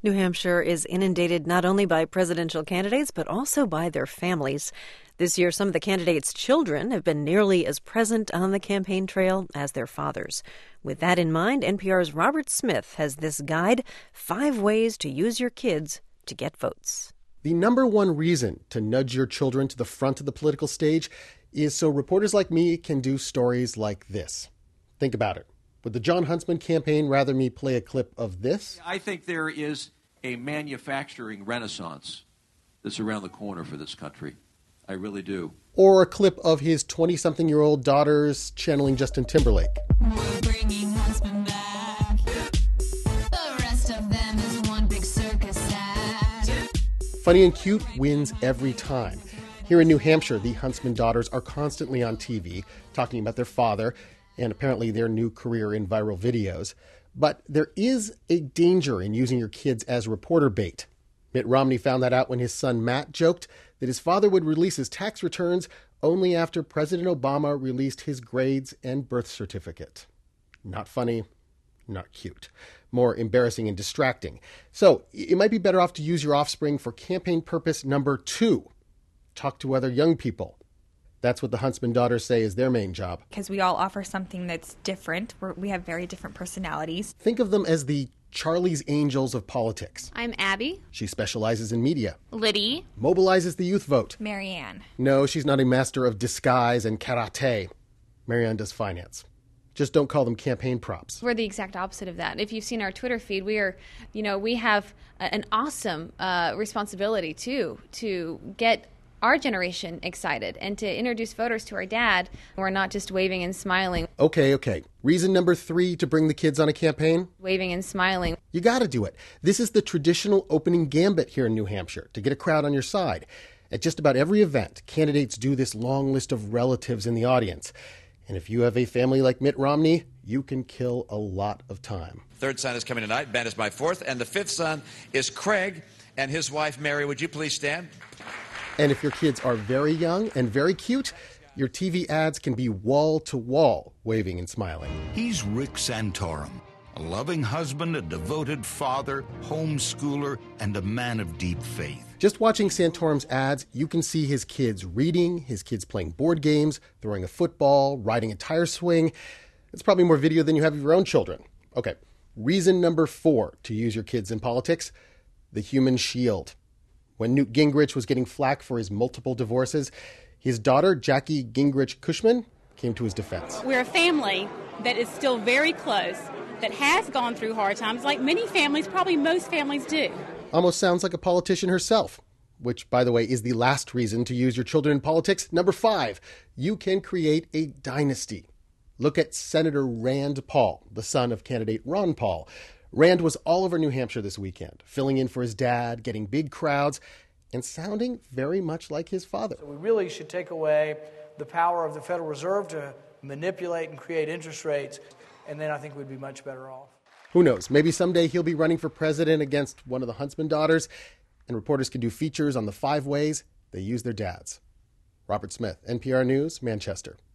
New Hampshire is inundated not only by presidential candidates, but also by their families. This year, some of the candidates' children have been nearly as present on the campaign trail as their fathers. With that in mind, NPR's Robert Smith has this guide, 5 ways to use your kids to get votes. The number one reason to nudge your children to the front of the political stage is so reporters like me can do stories like this. Think about it. Would the Jon Huntsman campaign rather me play a clip of this? I think there is a manufacturing renaissance that's around the corner for this country. I really do. Or a clip of his 20-something-year-old daughters channeling Justin Timberlake. We're bringing Huntsman back. The rest of them is one big circus act. Funny and cute wins every time. Here in New Hampshire, the Huntsman daughters are constantly on TV talking about their father and apparently their new career in viral videos. But there is a danger in using your kids as reporter bait. Mitt Romney found that out when his son Matt joked that his father would release his tax returns only after President Obama released his grades and birth certificate. Not funny, not cute. More embarrassing and distracting. So it might be better off to use your offspring for campaign purpose number 2. Talk to other young people. That's what the Huntsman daughters say is their main job. Because we all offer something that's different. We have very different personalities. Think of them as the Charlie's Angels of politics. I'm Abby. She specializes in media. Liddy. Mobilizes the youth vote. Marianne. No, she's not a master of disguise and karate. Marianne does finance. Just don't call them campaign props. We're the exact opposite of that. If you've seen our Twitter feed, we have an awesome responsibility, too, to get our generation excited and to introduce voters to our dad. We're not just waving and smiling. Okay. Reason number 3 to bring the kids on a campaign? Waving and smiling. You got to do it. This is the traditional opening gambit here in New Hampshire to get a crowd on your side. At just about every event, candidates do this long list of relatives in the audience. And if you have a family like Mitt Romney, you can kill a lot of time. Third son is coming tonight. Ben is my fourth. And the fifth son is Craig and his wife, Mary. Would you please stand? And if your kids are very young and very cute, your TV ads can be wall-to-wall waving and smiling. He's Rick Santorum, a loving husband, a devoted father, homeschooler, and a man of deep faith. Just watching Santorum's ads, you can see his kids reading, his kids playing board games, throwing a football, riding a tire swing. It's probably more video than you have of your own children. Okay, reason number 4 to use your kids in politics, the human shield. When Newt Gingrich was getting flack for his multiple divorces, his daughter, Jackie Gingrich Cushman, came to his defense. We're a family that is still very close, that has gone through hard times, like many families, probably most families do. Almost sounds like a politician herself, which, by the way, is the last reason to use your children in politics. Number 5, you can create a dynasty. Look at Senator Rand Paul, the son of candidate Ron Paul. Rand was all over New Hampshire this weekend, filling in for his dad, getting big crowds, and sounding very much like his father. So we really should take away the power of the Federal Reserve to manipulate and create interest rates, and then I think we'd be much better off. Who knows? Maybe someday he'll be running for president against one of the Huntsman daughters, and reporters can do features on the 5 ways they use their dads. Robert Smith, NPR News, Manchester.